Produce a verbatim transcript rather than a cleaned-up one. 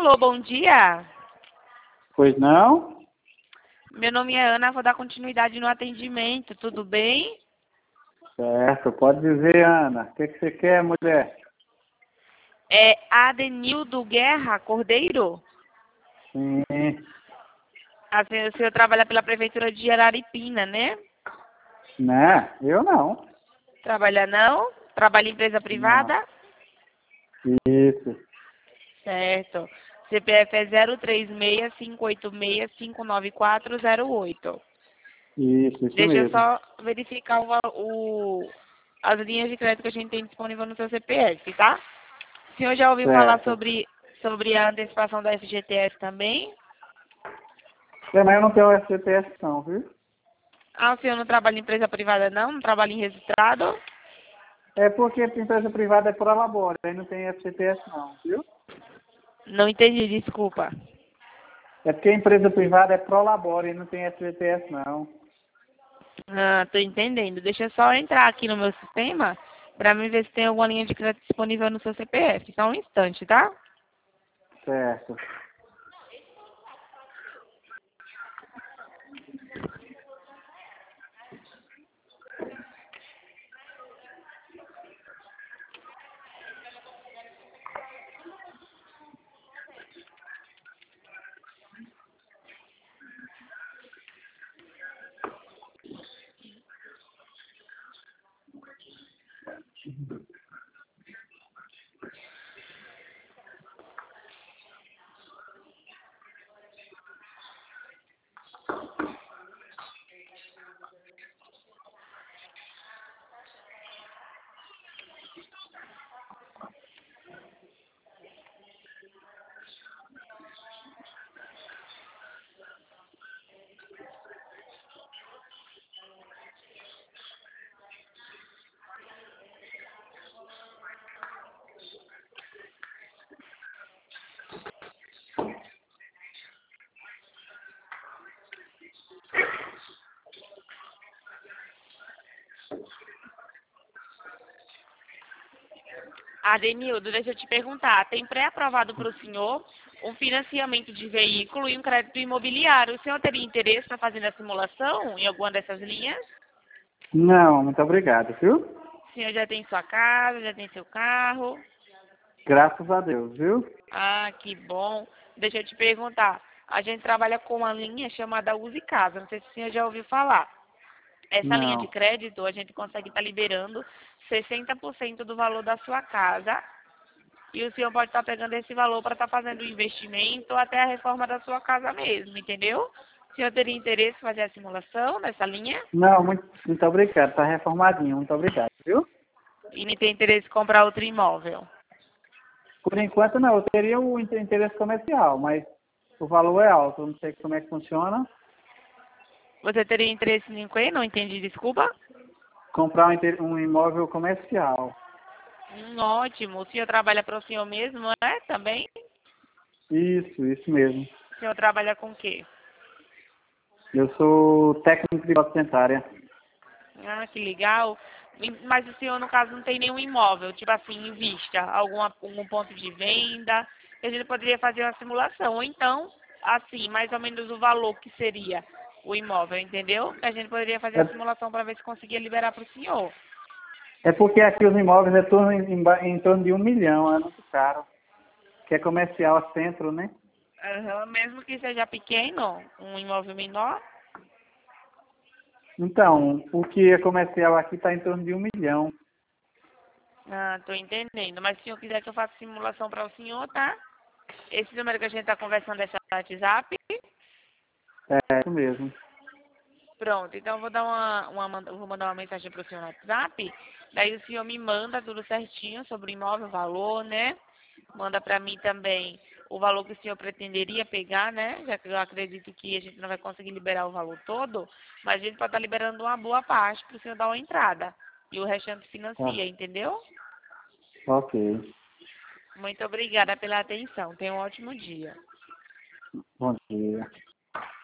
Alô, bom dia. Pois não? Meu nome é Ana, vou dar continuidade no atendimento, tudo bem? Certo, pode dizer, Ana. O que, que você quer, mulher? É Adenildo Guerra Cordeiro? Sim. Assim, o senhor trabalha pela Prefeitura de Araripina, né? Né? Eu não. Trabalha não? Trabalha em empresa Não. privada? Isso. Certo. C P F é zero três seis, cinco oito seis, cinco nove quatro zero oito. Isso, isso Deixa eu mesmo. só verificar o, o- as linhas de crédito que a gente tem disponível no seu C P F, tá? O senhor já ouviu falar Certo. sobre, sobre a antecipação da F G T S também? É, mas eu não tenho F G T S não, viu? Ah, o senhor não trabalha em empresa privada não? Não trabalha em registrado? É porque a empresa privada é por labora, aí não tem F G T S não, viu? Não entendi, desculpa. É porque a empresa privada é pro labora e não tem F G T S não. Ah, tô entendendo. Deixa eu só entrar aqui no meu sistema para me ver se tem alguma linha de crédito disponível no seu C P F. Só um instante, tá? Certo. Adenildo, deixa eu te perguntar. Tem pré-aprovado para o senhor um financiamento de veículo e um crédito imobiliário. O senhor teria interesse na fazendo a simulação em alguma dessas linhas? Não, muito obrigado, viu? O senhor já tem sua casa, já tem seu carro? Graças a Deus, viu? Ah, que bom. Deixa eu te perguntar. A gente trabalha com uma linha chamada Use Casa. Não sei se o senhor já ouviu falar. Essa linha de Não. crédito, a gente consegue estar liberando sessenta por cento do valor da sua casa. E o senhor pode estar pegando esse valor para estar fazendo o investimento ou até a reforma da sua casa mesmo, entendeu? O senhor teria interesse em fazer a simulação nessa linha? Não, muito, muito obrigado. Tá reformadinho, muito obrigado, viu? E nem tem interesse em comprar outro imóvel? Por enquanto não, eu teria o inter- interesse comercial, mas o valor é alto, eu não sei como é que funciona. Você teria interesse em quê? Não entendi, desculpa. Comprar um, inter- um imóvel comercial. Hum, ótimo. O senhor trabalha para o senhor mesmo, é? Também? Isso, isso mesmo. O senhor trabalha com o quê? Eu sou técnico de base dentária. Ah, que legal. E- Mas o senhor, no caso, não tem nenhum imóvel, tipo assim, em vista, alguma, algum ponto de venda, que a gente poderia fazer uma simulação. Ou então, assim, mais ou menos o valor que seria o imóvel, entendeu? Que a gente poderia fazer a É, simulação para ver se conseguia liberar para o senhor. é porque aqui os imóveis é torno, em, em, ba- em torno de um milhão, é muito caro. Que é comercial a centro, né? Aham, mesmo que seja pequeno, um imóvel menor. Então, o que é comercial aqui está em torno de um milhão. Ah, tô entendendo. Mas se o senhor quiser que eu faça simulação para o senhor, tá? Esse número que a gente está conversando é seu WhatsApp. É isso mesmo. Pronto, então eu vou dar uma, uma manda- vou mandar uma mensagem para o senhor no WhatsApp. Daí o senhor me manda tudo certinho sobre o imóvel, o valor, né? Manda para mim também o valor que o senhor pretenderia pegar, né? Já que eu acredito que a gente não vai conseguir liberar o valor todo, mas a gente pode estar liberando uma boa parte para o senhor dar uma entrada. E o restante Ah, financia, entendeu? ok. Muito obrigada pela atenção. Tenha um ótimo dia. Bom dia.